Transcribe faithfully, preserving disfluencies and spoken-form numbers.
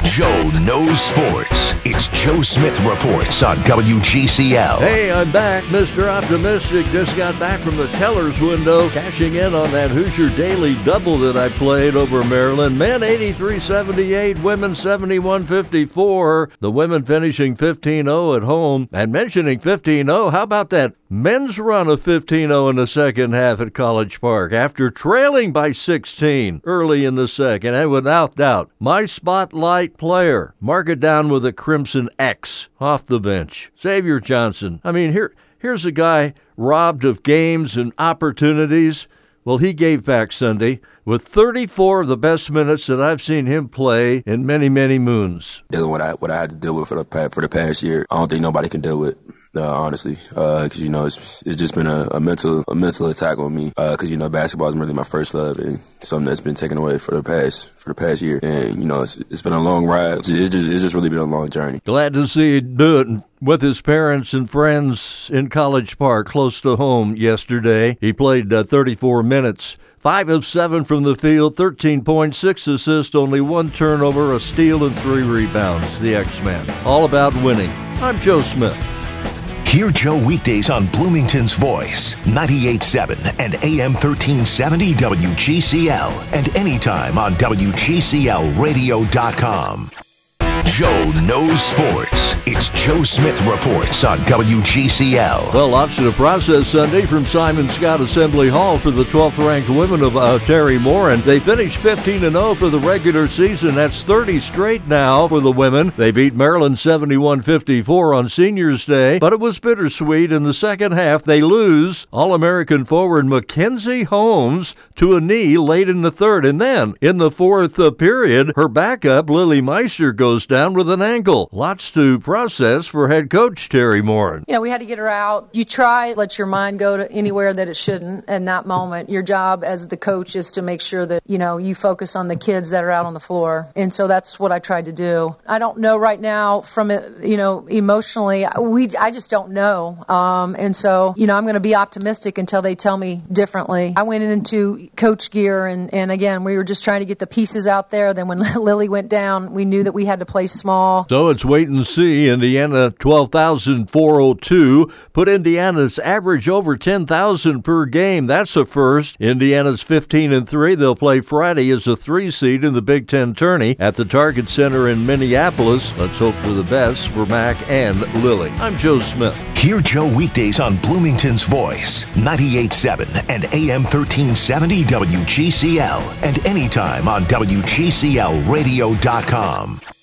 Joe knows sports. It's Joe Smith Reports on W G C L. Hey, I'm back. Mister Optimistic just got back from the teller's window, cashing in on that Hoosier Daily double that I played over Maryland. Men eighty-three seventy-eight, women seventy-one fifty-four. The women finishing fifteen oh at home. And mentioning fifteen oh, how about that men's run of fifteen oh in the second half at College Park after trailing by sixteen early in the second? And without doubt, my spotlight player. Mark it down with a crimson X off the bench. Xavier Johnson. I mean, here, here's a guy robbed of games and opportunities. Well, he gave back Sunday with thirty-four of the best minutes that I've seen him play in many, many moons. Dealing with what I, what I had to deal with for the for the past year, I don't think nobody can deal with. Uh, honestly, because uh, you know it's it's just been a, a mental a mental attack on me. Because uh, you know basketball is really my first love and something that's been taken away for the past for the past year. And you know it's it's been a long ride. It's just it's just really been a long journey. Glad to see him do it with his parents and friends in College Park, close to home. Yesterday, he played uh, thirty-four minutes. Five of seven from the field, thirteen points, six assists, only one turnover, a steal, and three rebounds. The X-Man. All about winning. I'm Joe Smith. Hear Joe weekdays on Bloomington's Voice, ninety-eight point seven and A M thirteen seventy W G C L, and anytime on W G C L radio dot com. Joe knows sports. It's Joe Smith Reports on W G C L. Well, lots to process Sunday from Simon Scott Assembly Hall for the twelfth-ranked women of uh, Terry Morin. They finished fifteen and oh for the regular season. That's thirty straight now for the women. They beat Maryland seventy-one fifty-four on Seniors Day, but it was bittersweet. In the second half, they lose All-American forward Mackenzie Holmes to a knee late in the third. And then, in the fourth uh, period, her backup, Lily Meister, goes down with an ankle. Lots to process for head coach Terry Morin. You know, we had to get her out. You try, let your mind go to anywhere that it shouldn't in that moment. Your job as the coach is to make sure that, you know, you focus on the kids that are out on the floor. And so that's what I tried to do. I don't know right now from it, you know, emotionally, we, I just don't know. Um, and so, you know, I'm going to be optimistic until they tell me differently. I went into coach gear and, and again, we were just trying to get the pieces out there. Then when Lily went down, we knew that we had to play small. So it's wait and see. Indiana twelve thousand four hundred two put Indiana's average over ten thousand per game. That's a first. Indiana's fifteen and three. They'll play Friday as a three seed in the Big Ten tourney at the Target Center in Minneapolis. Let's hope for the best for Mac and Lily. I'm Joe Smith. Hear Joe weekdays on Bloomington's Voice, ninety-eight point seven and A M thirteen seventy W G C L, and anytime on W G C L radio dot com.